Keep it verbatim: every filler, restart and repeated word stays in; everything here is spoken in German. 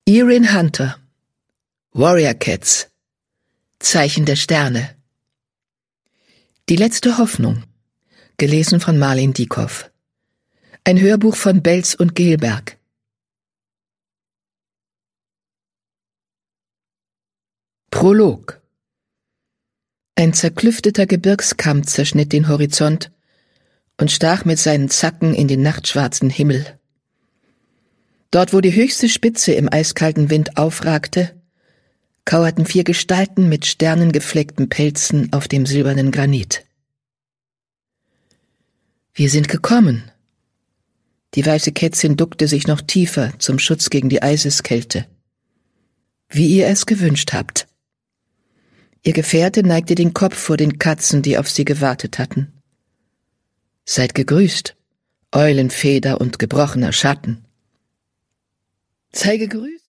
Erin Hunter, Warrior Cats, Zeichen der Sterne. Die letzte Hoffnung, gelesen von Marlene Dieckhoff. Ein Hörbuch von Belz und Gelberg. Prolog. Ein zerklüfteter Gebirgskamm zerschnitt den Horizont und stach mit seinen Zacken in den nachtschwarzen Himmel. Dort, wo die höchste Spitze im eiskalten Wind aufragte, kauerten vier Gestalten mit sternengefleckten Pelzen auf dem silbernen Granit. Wir sind gekommen. Die weiße Kätzin duckte sich noch tiefer zum Schutz gegen die Eiseskälte. Wie ihr es gewünscht habt. Ihr Gefährte neigte den Kopf vor den Katzen, die auf sie gewartet hatten. Seid gegrüßt, Eulenfeder und gebrochener Schatten. Sei gegrüßt.